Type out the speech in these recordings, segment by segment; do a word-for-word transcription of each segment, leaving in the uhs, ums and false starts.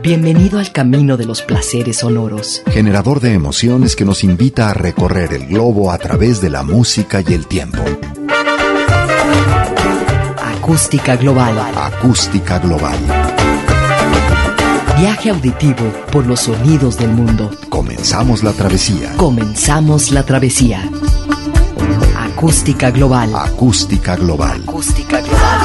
Bienvenido al camino de los placeres sonoros. Generador de emociones que nos invita a recorrer el globo a través de la música y el tiempo. Acústica Global. Acústica Global. Viaje auditivo por los sonidos del mundo. Comenzamos la travesía. Comenzamos la travesía. Acústica Global. Acústica Global. Acústica Global.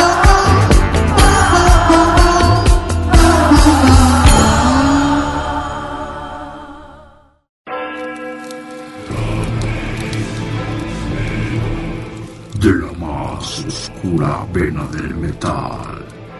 De la más oscura vena del metal.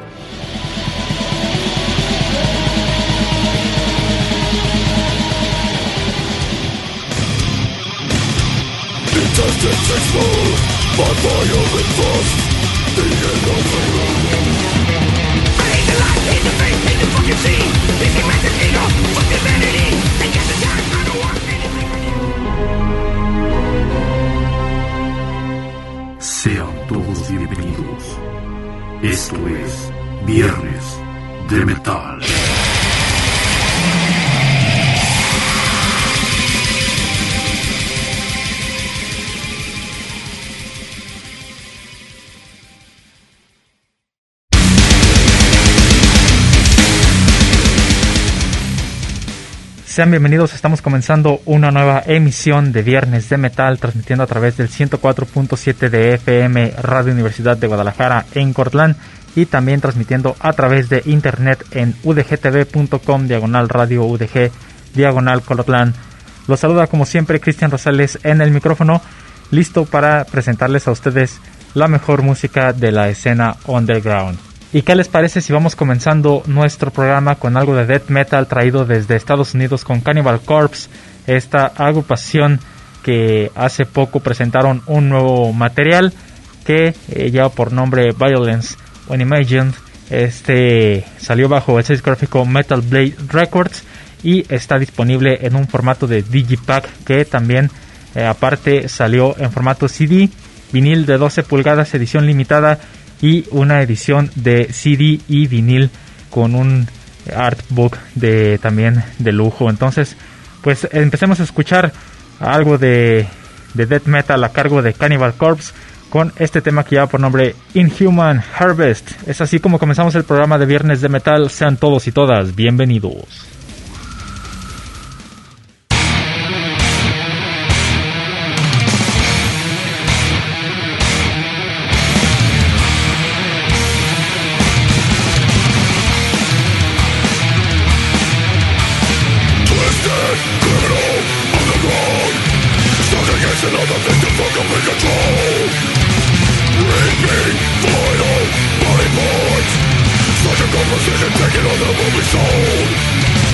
Intestines explode, by fire and frost, the end of the road. I hate the light, hate the faith, hate the fucking sea. This is massive ego, fuck humanity. And get the time, I don't want anything from you. Sean todos bienvenidos. Esto es Viernes de Metal. Sean bienvenidos, estamos comenzando una nueva emisión de Viernes de Metal, transmitiendo a través del ciento cuatro punto siete de F M Radio Universidad de Guadalajara en Cortlán y también transmitiendo a través de internet en udgtv.com, diagonal radio UDG, diagonal Cortlán. Los saluda como siempre Cristian Rosales en el micrófono, listo para presentarles a ustedes la mejor música de la escena underground. ¿Y qué les parece si vamos comenzando nuestro programa con algo de death metal traído desde Estados Unidos con Cannibal Corpse, esta agrupación que hace poco presentaron un nuevo material que eh, lleva por nombre Violence Unimagined? Este salió bajo el sello gráfico Metal Blade Records y está disponible en un formato de Digipack que también eh, aparte salió en formato C D, vinil de doce pulgadas, edición limitada, y una edición de C D y vinil con un artbook de también de lujo. Entonces, pues empecemos a escuchar algo de, de death metal a cargo de Cannibal Corpse con este tema que lleva por nombre Inhuman Harvest. Es así como comenzamos el programa de Viernes de Metal. Sean todos y todas bienvenidos. Another victim for complete control. Reaping final body parts. Such a good precision taken on the movie soul.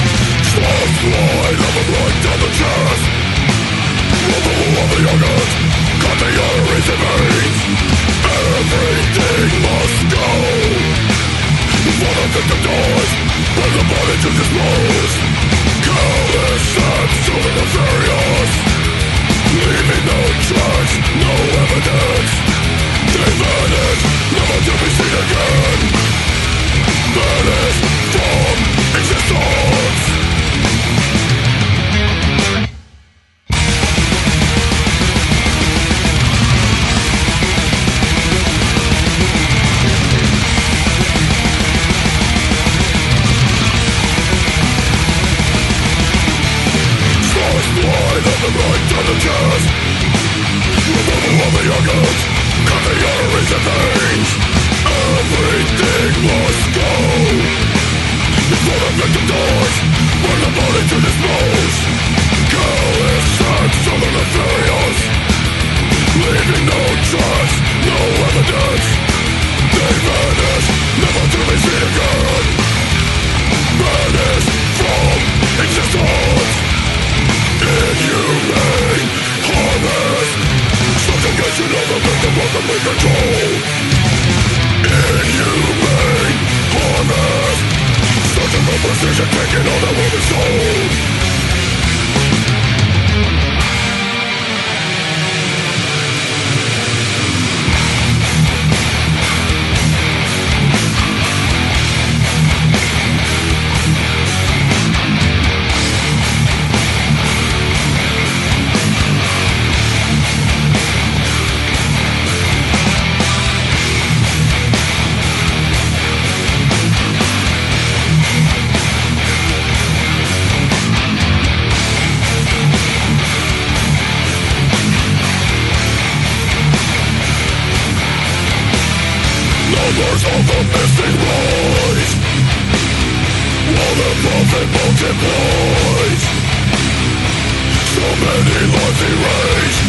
the missing rise, while the prophet multiplies. So many lives erased,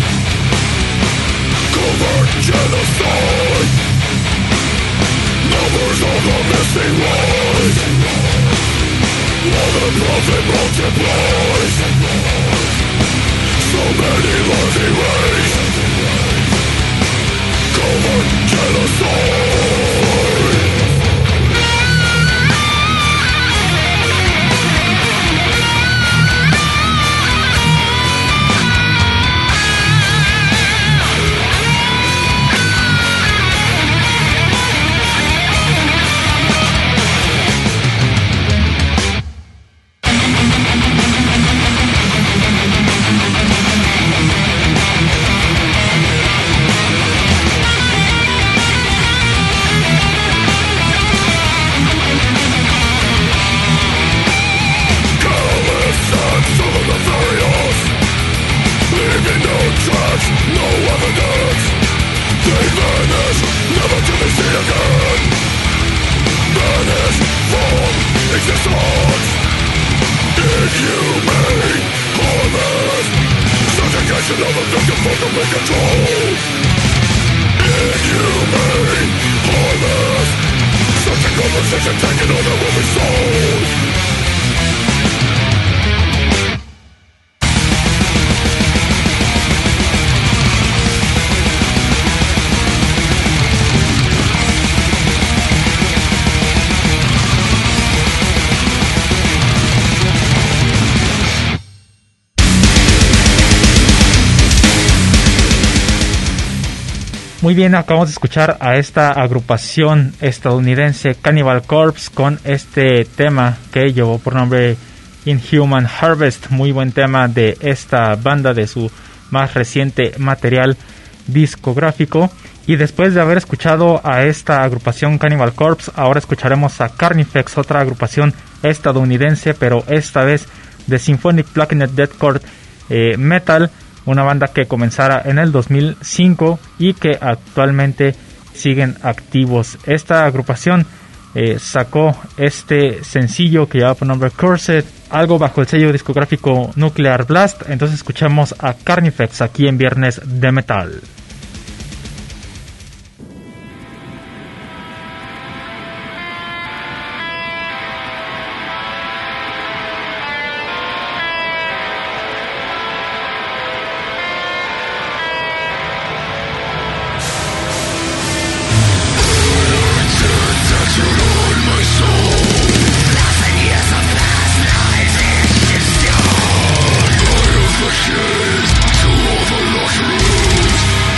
covert genocide. Numbers of the missing rise, while the prophet multiplies. So many lives erased, covert genocide. No evidence, they vanish, never to be seen again. Vanish from existence. Inhumane, harmless, subjugation of the victim for complete control. Inhumane, harmless, such a conversation taken on the woman's soul. Muy bien, acabamos de escuchar a esta agrupación estadounidense Cannibal Corpse con este tema que llevó por nombre Inhuman Harvest. Muy buen tema de esta banda, de su más reciente material discográfico. Y después de haber escuchado a esta agrupación Cannibal Corpse, ahora escucharemos a Carnifex, otra agrupación estadounidense, pero esta vez de Symphonic Blackened Deathcore eh, Metal. Una banda que comenzara en el dos mil cinco y que actualmente siguen activos. Esta agrupación eh, sacó este sencillo que lleva por nombre Cursed, algo bajo el sello discográfico Nuclear Blast. Entonces escuchamos a Carnifex aquí en Viernes de Metal. To all the lost rooms,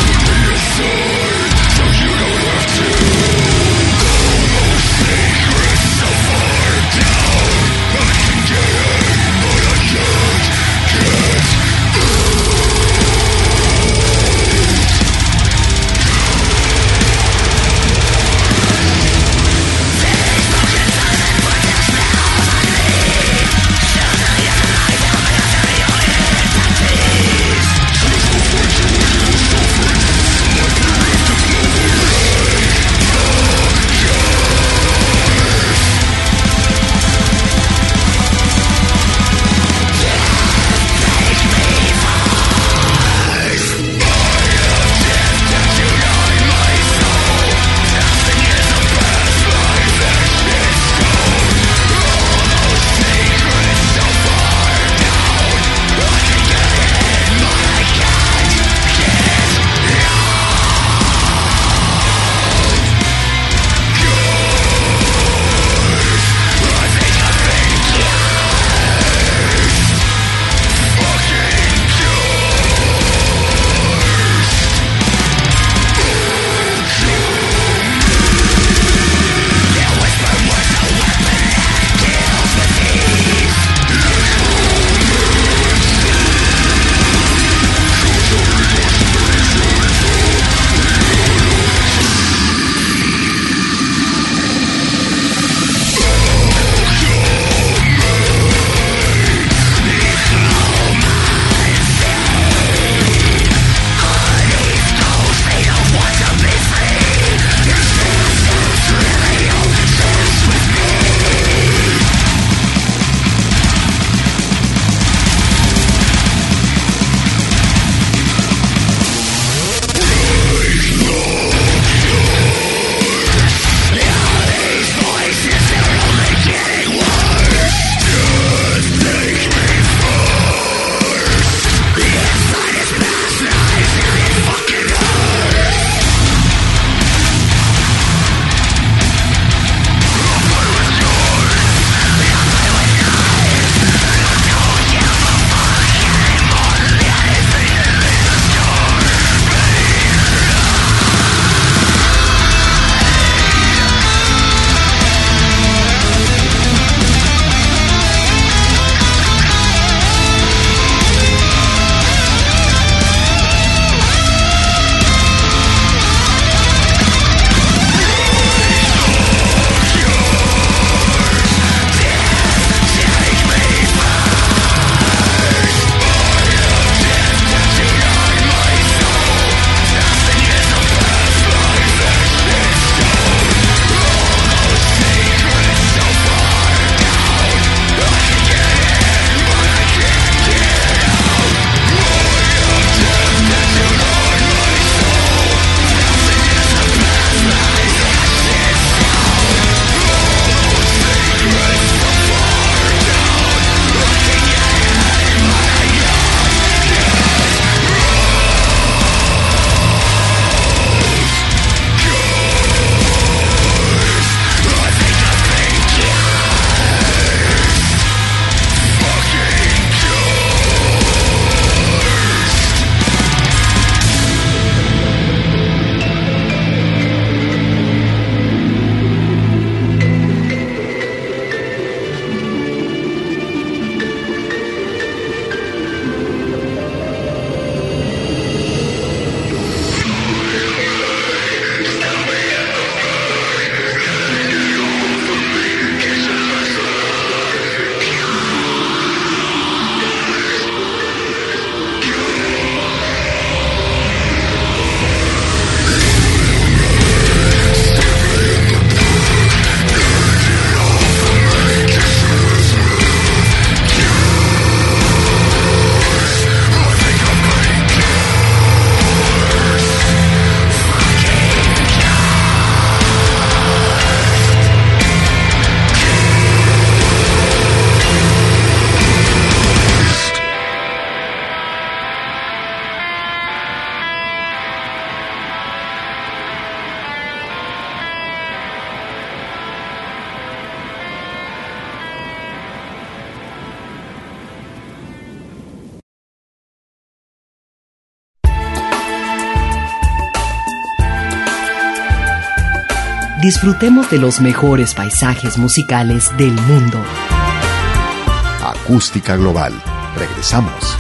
disfrutemos de los mejores paisajes musicales del mundo. Acústica Global. Regresamos.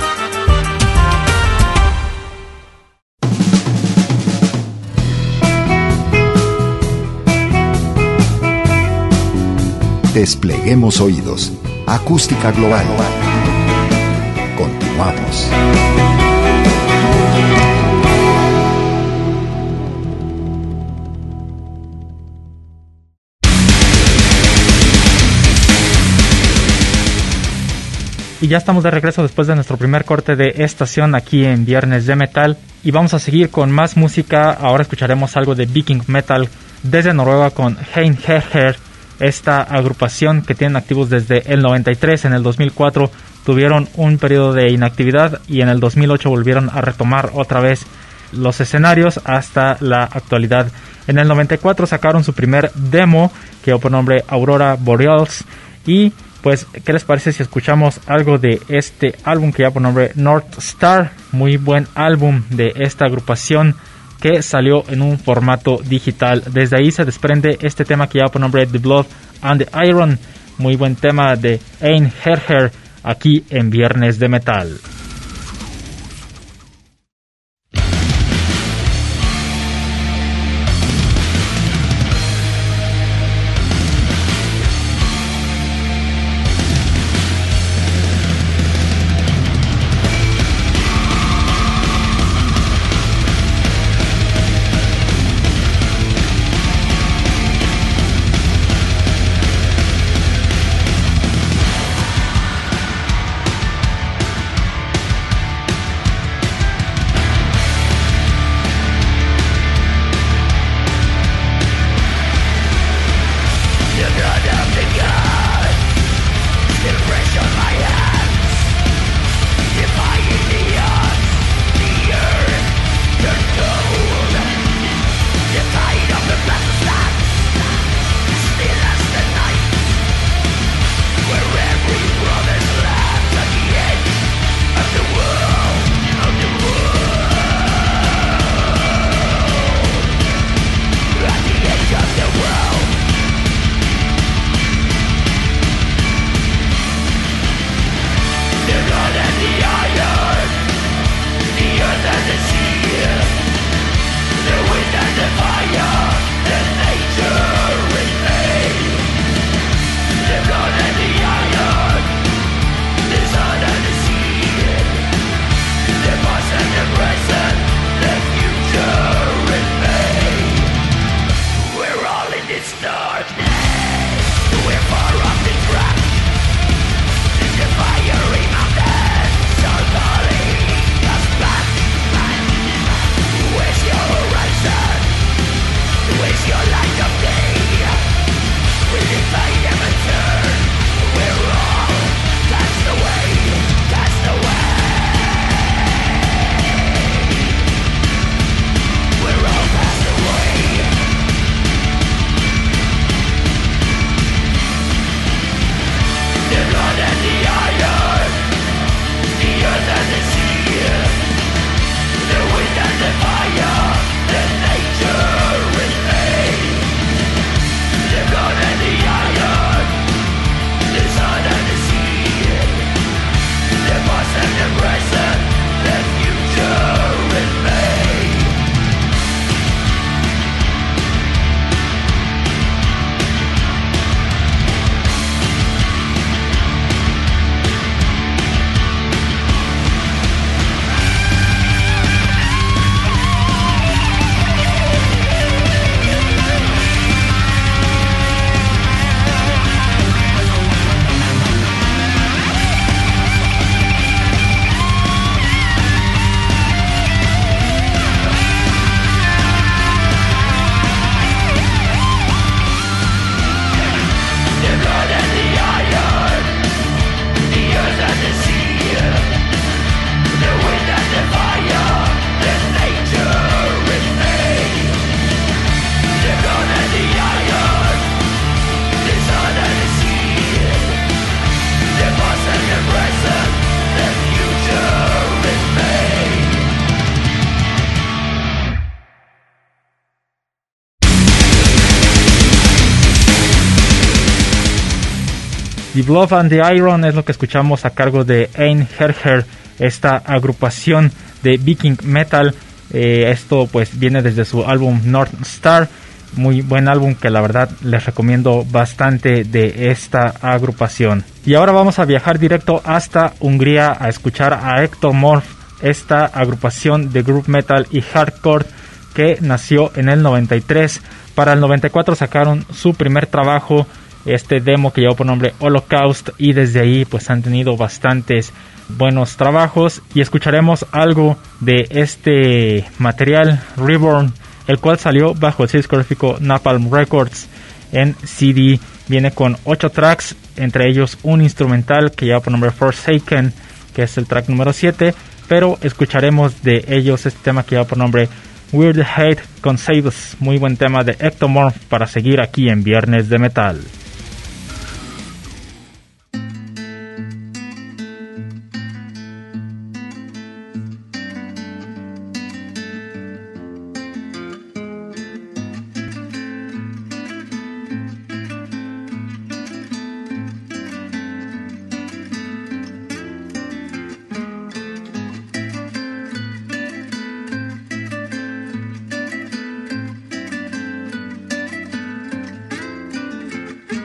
Despleguemos oídos. Acústica Global. Continuamos. Y ya estamos de regreso después de nuestro primer corte de estación aquí en Viernes de Metal. Y vamos a seguir con más música. Ahora escucharemos algo de Viking Metal desde Noruega con Einherjar. Esta agrupación que tienen activos desde el noventa y tres, en el dos mil cuatro tuvieron un periodo de inactividad y en el dos mil ocho volvieron a retomar otra vez los escenarios hasta la actualidad. En el noventa y cuatro sacaron su primer demo que lleva por nombre Aurora Boreals y pues, ¿qué les parece si escuchamos algo de este álbum que lleva por nombre North Star? Muy buen álbum de esta agrupación que salió en un formato digital. Desde ahí se desprende este tema que lleva por nombre The Blood and the Iron. Muy buen tema de Einherjar aquí en Viernes de Metal. The Blood and the Iron es lo que escuchamos a cargo de Ein Herher, esta agrupación de Viking Metal. Eh, esto pues viene desde su álbum North Star, muy buen álbum que la verdad les recomiendo bastante de esta agrupación. Y ahora vamos a viajar directo hasta Hungría a escuchar a Ectomorph, esta agrupación de group metal y hardcore que nació en el noventa y tres. Para el noventa y cuatro sacaron su primer trabajo, este demo que llevó por nombre Holocaust, y desde ahí pues han tenido bastantes buenos trabajos, y escucharemos algo de este material Reborn, el cual salió bajo el sello discográfico Napalm Records en C D. Viene con ocho tracks, entre ellos un instrumental que lleva por nombre Forsaken, que es el track número siete, pero escucharemos de ellos este tema que lleva por nombre Weird Hate Conceivs, muy buen tema de Ectomorph para seguir aquí en Viernes de Metal. We'll be right back.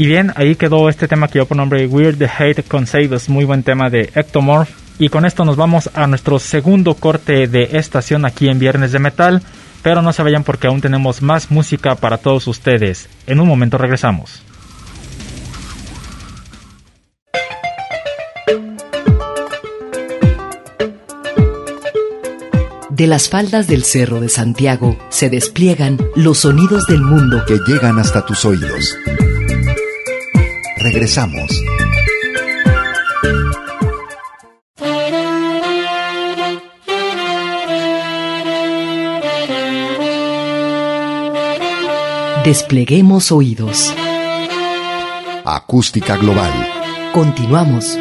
Y bien, ahí quedó este tema que lleva por nombre Weird the Hate Conceived, muy buen tema de Ectomorph. Y con esto nos vamos a nuestro segundo corte de estación aquí en Viernes de Metal, pero no se vayan porque aún tenemos más música para todos ustedes. En un momento regresamos. De las faldas del Cerro de Santiago se despliegan los sonidos del mundo que llegan hasta tus oídos. Regresamos. Despleguemos oídos. Acústica global. Continuamos.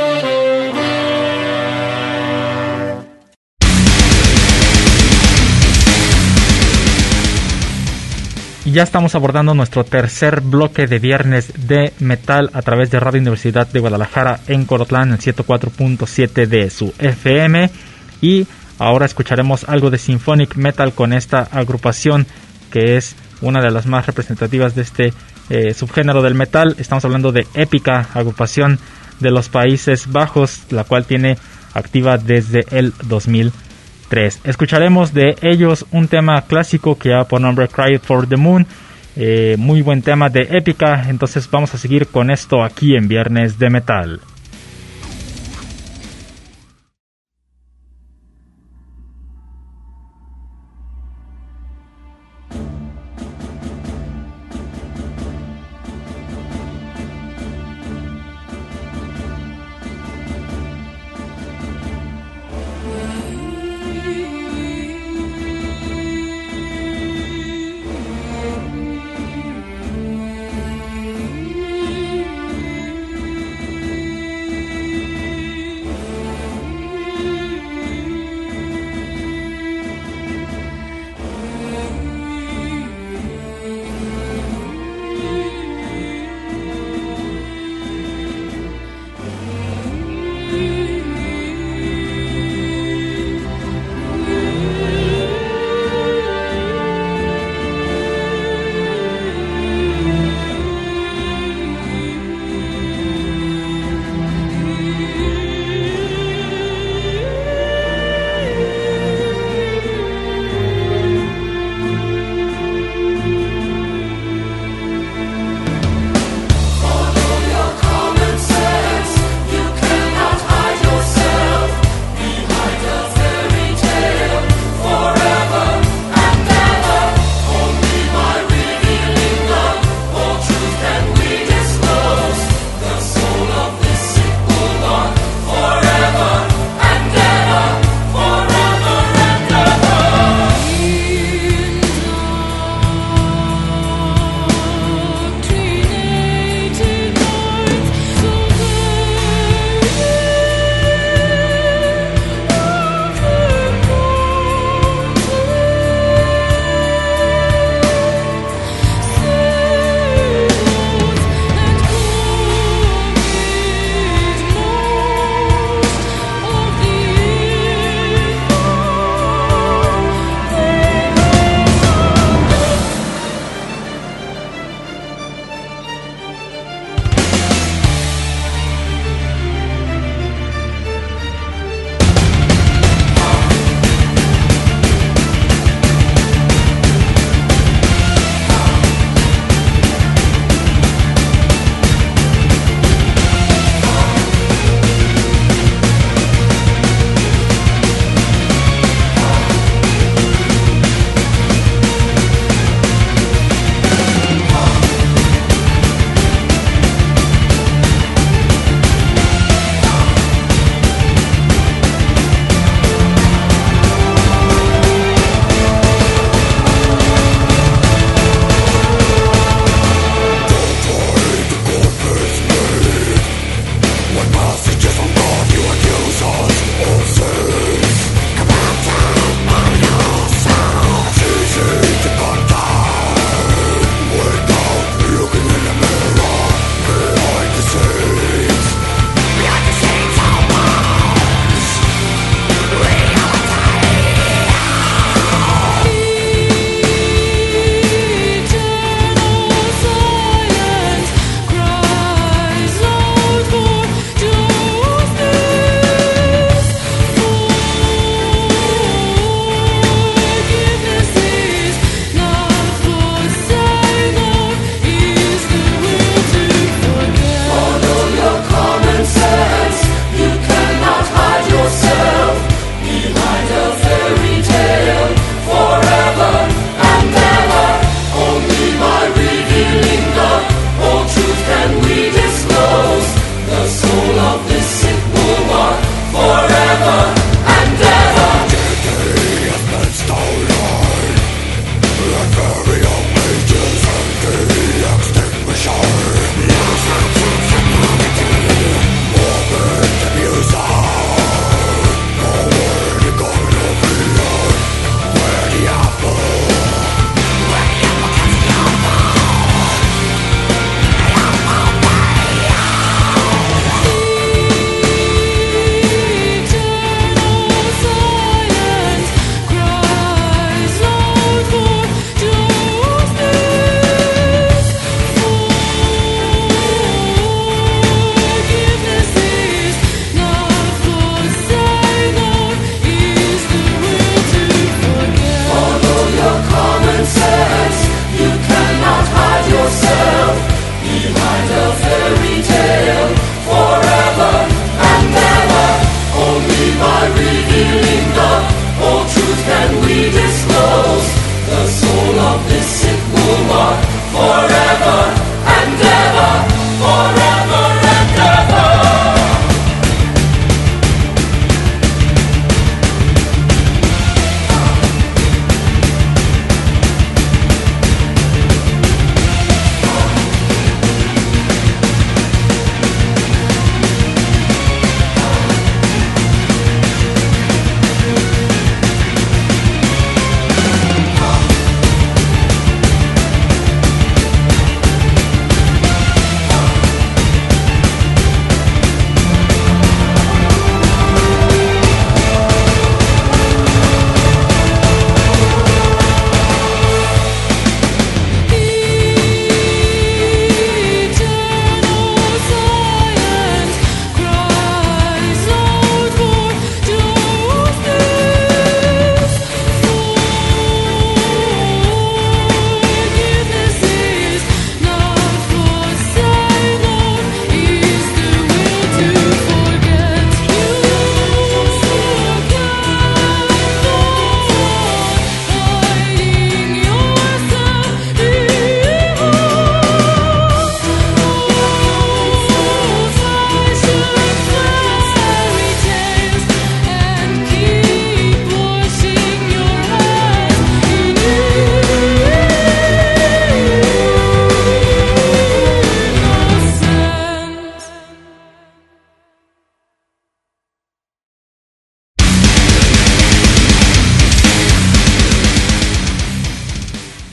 Y ya estamos abordando nuestro tercer bloque de Viernes de Metal a través de Radio Universidad de Guadalajara en Corotlán, en ciento cuatro punto siete de su F M. Y ahora escucharemos algo de Symphonic Metal con esta agrupación que es una de las más representativas de este eh, subgénero del metal. Estamos hablando de Epica, agrupación de los Países Bajos, la cual tiene activa desde el dos mil tres. Escucharemos de ellos un tema clásico que lleva por nombre Cry for the Moon, eh, muy buen tema de Epica. Entonces vamos a seguir con esto aquí en Viernes de Metal. Follow your common sense. You cannot hide your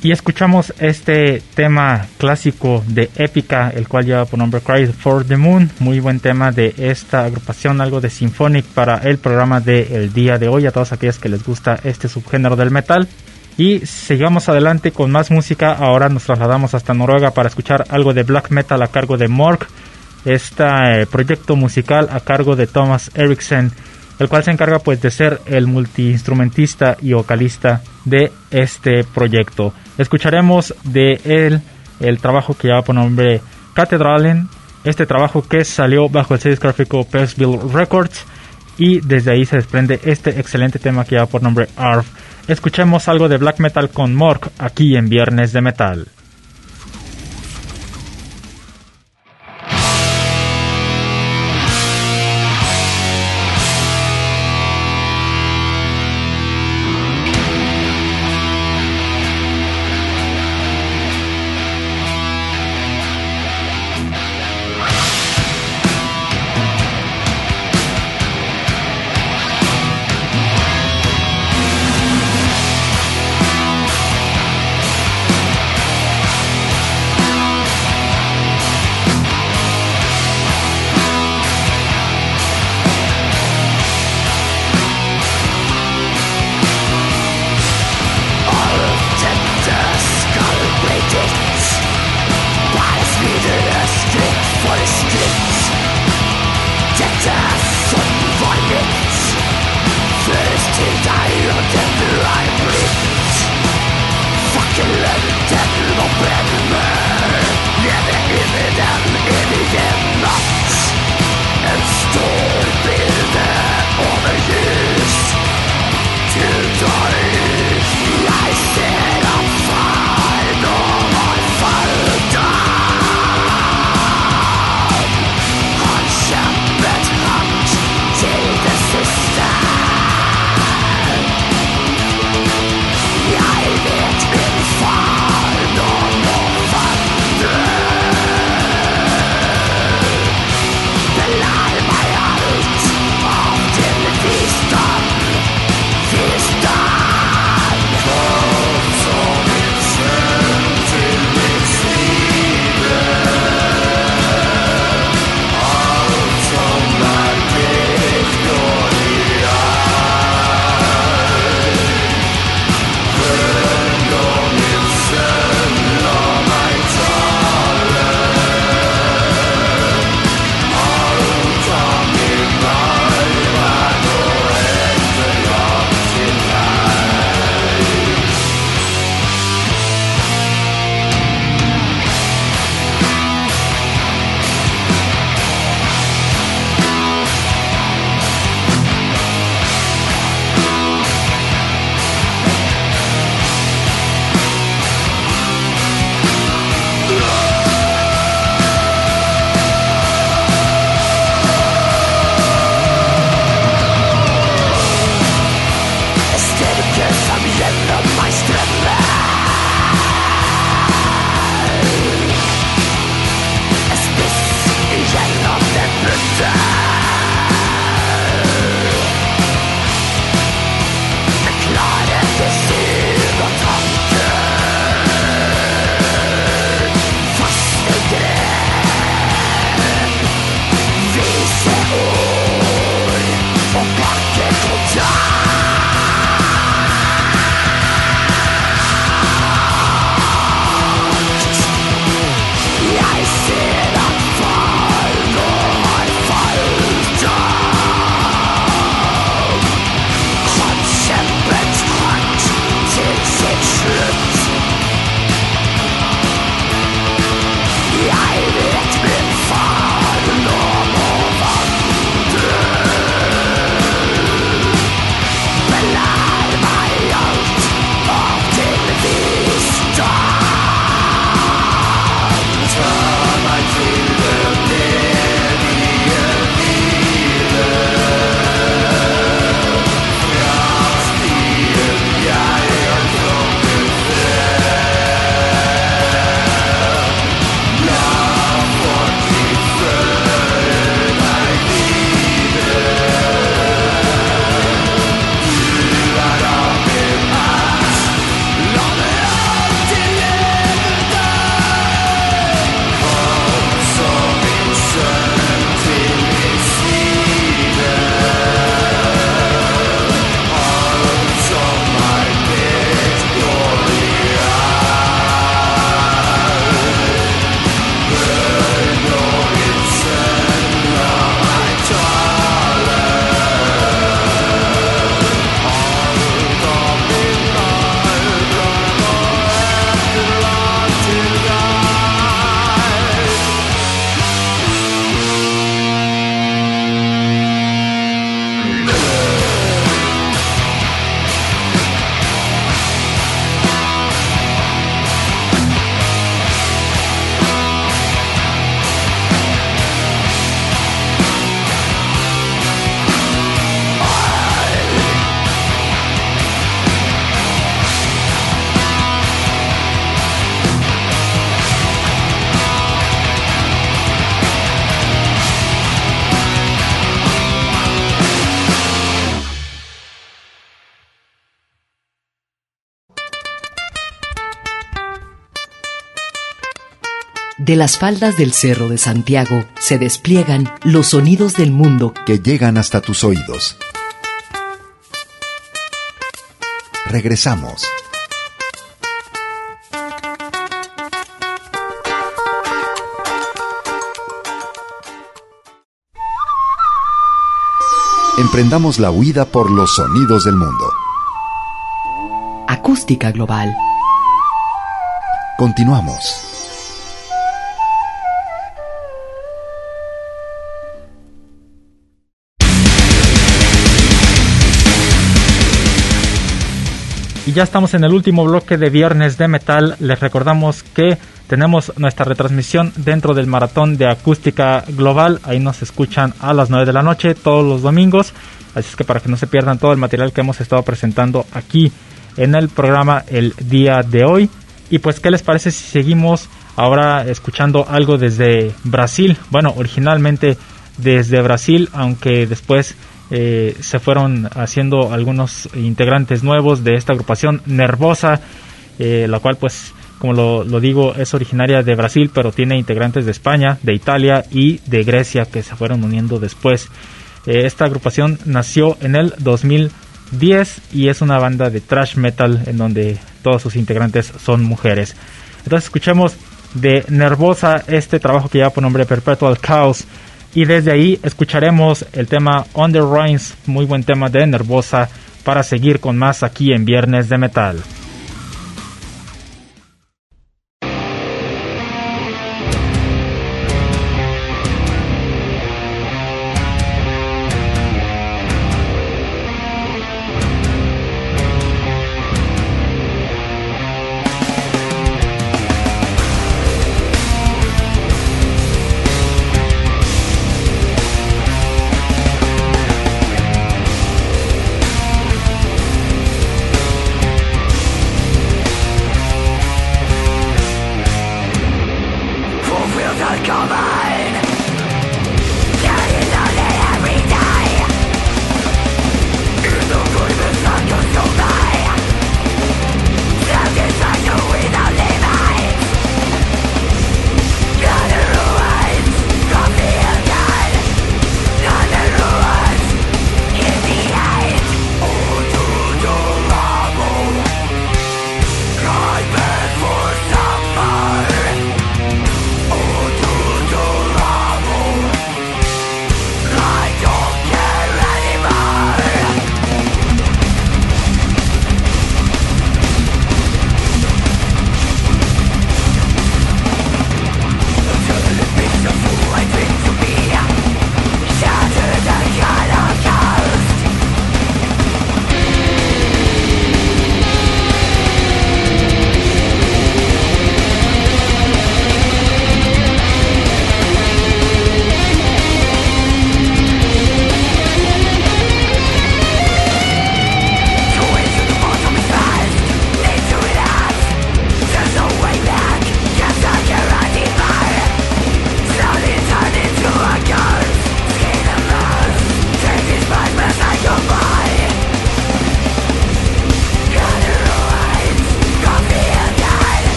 Y escuchamos este tema clásico de Épica, el cual lleva por nombre Cry for the Moon. Muy buen tema de esta agrupación, algo de symphonic para el programa del día de hoy, a todos aquellos que les gusta este subgénero del metal. Y seguimos adelante con más música. Ahora nos trasladamos hasta Noruega para escuchar algo de black metal a cargo de Mork, este eh, proyecto musical a cargo de Thomas Eriksen, el cual se encarga pues de ser el multiinstrumentista y vocalista de este proyecto. Escucharemos de él el trabajo que lleva por nombre Cathedralen, este trabajo que salió bajo el sello discográfico Percival Records, y desde ahí se desprende este excelente tema que lleva por nombre Arf. Escuchemos algo de black metal con Mork aquí en Viernes de Metal. Fire, no more fire. De las faldas del Cerro de Santiago se despliegan los sonidos del mundo que llegan hasta tus oídos. Regresamos. Emprendamos la huida por los sonidos del mundo. Acústica Global. Continuamos. Y ya estamos en el último bloque de Viernes de Metal. Les recordamos que tenemos nuestra retransmisión dentro del maratón de Acústica Global. Ahí nos escuchan a las nueve de la noche todos los domingos. Así es que para que no se pierdan todo el material que hemos estado presentando aquí en el programa el día de hoy. Y pues, ¿qué les parece si seguimos ahora escuchando algo desde Brasil? Bueno, originalmente desde Brasil, aunque después eh, se fueron haciendo algunos integrantes nuevos de esta agrupación Nervosa, eh, la cual pues, como lo, lo digo, es originaria de Brasil, pero tiene integrantes de España, de Italia y de Grecia que se fueron uniendo después. Eh, esta agrupación nació en el dos mil diez y es una banda de thrash metal en donde todos sus integrantes son mujeres. Entonces escuchemos de Nervosa este trabajo que lleva por nombre Perpetual Chaos, y desde ahí escucharemos el tema On the Rhines, muy buen tema de Nervosa, para seguir con más aquí en Viernes de Metal.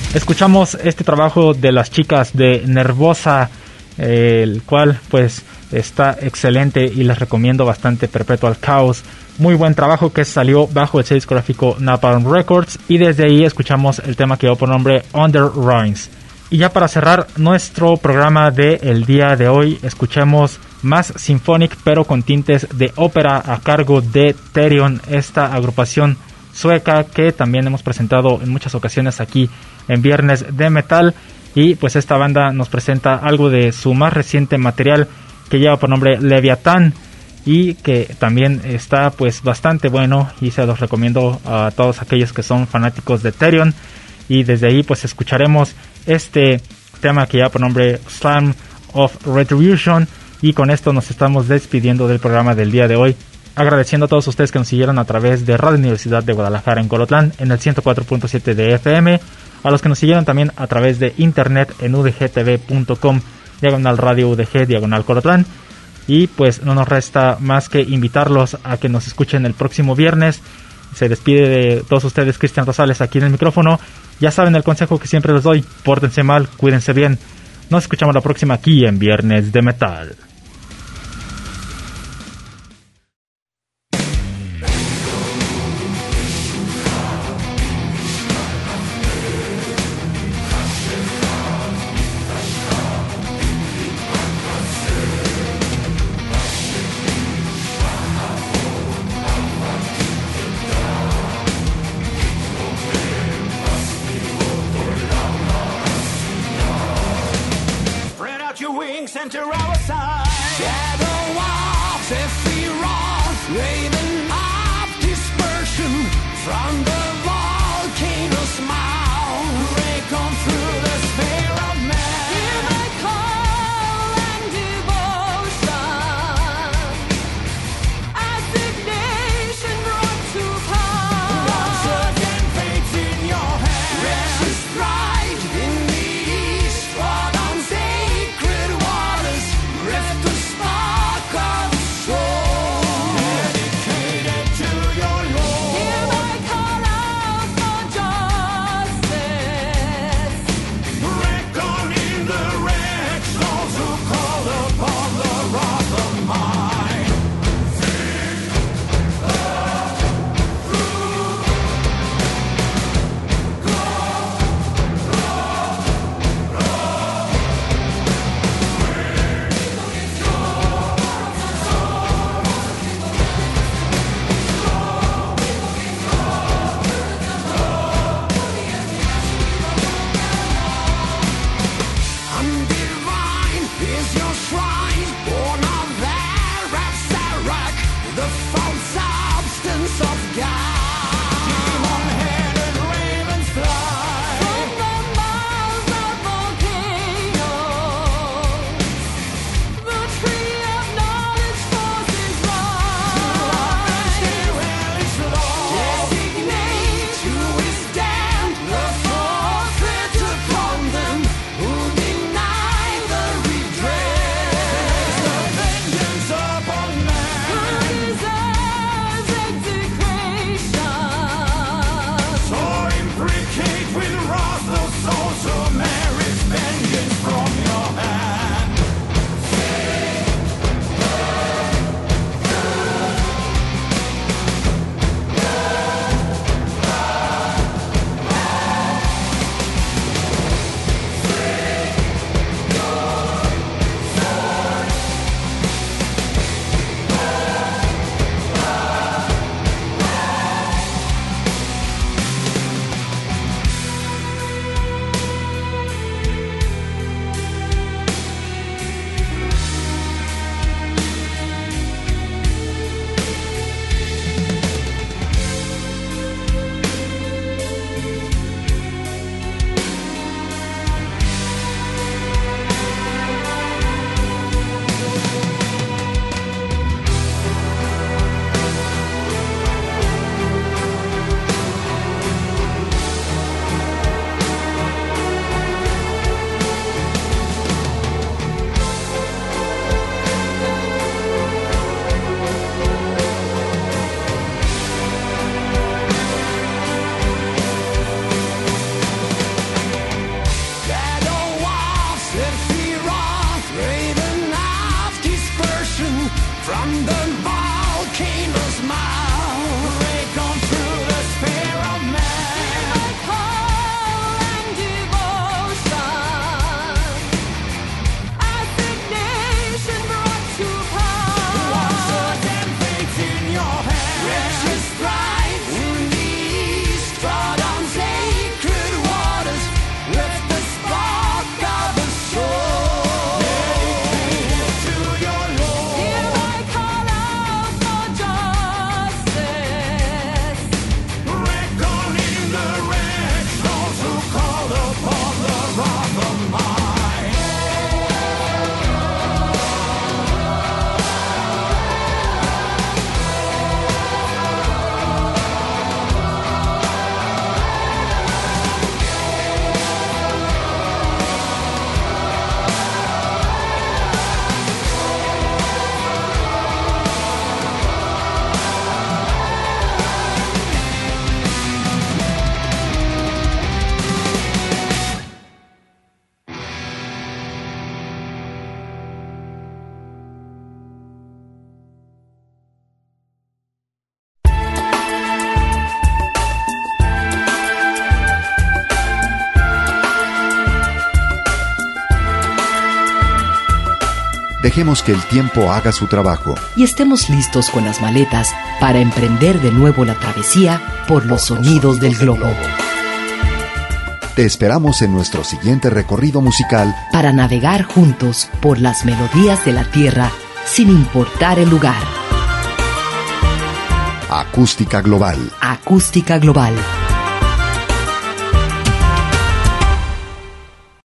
Escuchamos este trabajo de las chicas de Nervosa, eh, el cual pues está excelente y les recomiendo bastante. Perpetual Chaos, muy buen trabajo que salió bajo el sello discográfico Napalm Records, y desde ahí escuchamos el tema que lleva por nombre Under Ruins. Y ya para cerrar nuestro programa del día de hoy, escuchemos más symphonic pero con tintes de ópera a cargo de Therion, esta agrupación sueca que también hemos presentado en muchas ocasiones aquí en Viernes de Metal. Y pues esta banda nos presenta algo de su más reciente material que lleva por nombre Leviathan, y que también está pues bastante bueno, y se los recomiendo a todos aquellos que son fanáticos de Therion. Y desde ahí pues escucharemos este tema que lleva por nombre Slam of Retribution, y con esto nos estamos despidiendo del programa del día de hoy, agradeciendo a todos ustedes que nos siguieron a través de Radio Universidad de Guadalajara en Colotlán en el ciento cuatro punto siete de F M, a los que nos siguieron también a través de internet en u d g t v punto com diagonal radio U D G diagonal Colotlán. Y pues no nos resta más que invitarlos a que nos escuchen el próximo viernes. Se despide de todos ustedes Cristian Rosales aquí en el micrófono. Ya saben el consejo que siempre les doy: pórtense mal, cuídense bien. Nos escuchamos la próxima aquí en Viernes de Metal. Center our side. Shadow of Sephiroth, raven of dispersion from the volcano's mouth. Break on through the sphere of man. Hear my call and devotion. Assignation brought to pass. Once again, fate's in your hands. Riches bright in the east, fought on sacred waters. Lift the spark of soul, dedicated to your Lord. Hear my call Dejemos que el tiempo haga su trabajo. Y estemos listos con las maletas para emprender de nuevo la travesía por los sonidos del globo. Te esperamos en nuestro siguiente recorrido musical para navegar juntos por las melodías de la tierra sin importar el lugar. Acústica Global. Acústica Global.